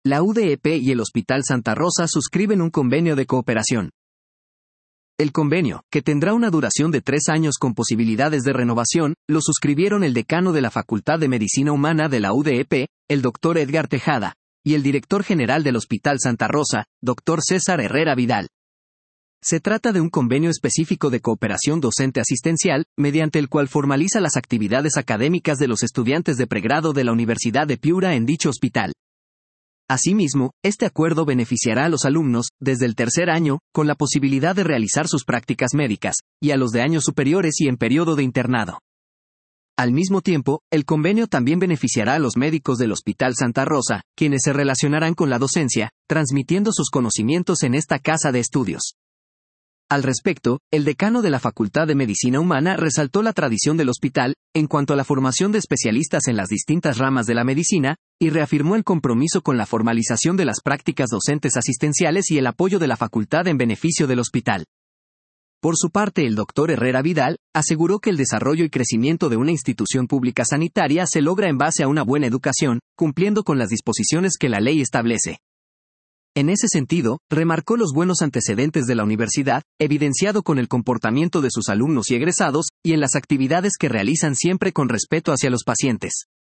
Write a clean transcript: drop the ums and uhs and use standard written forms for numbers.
La UDEP y el Hospital Santa Rosa suscriben un convenio de cooperación. El convenio, que tendrá una duración de 3 años con posibilidades de renovación, lo suscribieron el decano de la Facultad de Medicina Humana de la UDEP, el Dr. Edgar Tejada, y el director general del Hospital Santa Rosa, Dr. César Herrera Vidal. Se trata de un convenio específico de cooperación docente-asistencial, mediante el cual formaliza las actividades académicas de los estudiantes de pregrado de la Universidad de Piura en dicho hospital. Asimismo, este acuerdo beneficiará a los alumnos, desde el 3er año, con la posibilidad de realizar sus prácticas médicas, y a los de años superiores y en periodo de internado. Al mismo tiempo, el convenio también beneficiará a los médicos del Hospital Santa Rosa, quienes se relacionarán con la docencia, transmitiendo sus conocimientos en esta casa de estudios. Al respecto, el decano de la Facultad de Medicina Humana resaltó la tradición del hospital, en cuanto a la formación de especialistas en las distintas ramas de la medicina, y reafirmó el compromiso con la formalización de las prácticas docentes asistenciales y el apoyo de la facultad en beneficio del hospital. Por su parte, el Dr. Herrera Vidal aseguró que el desarrollo y crecimiento de una institución pública sanitaria se logra en base a una buena educación, cumpliendo con las disposiciones que la ley establece. En ese sentido, remarcó los buenos antecedentes de la universidad, evidenciado con el comportamiento de sus alumnos y egresados, y en las actividades que realizan siempre con respeto hacia los pacientes.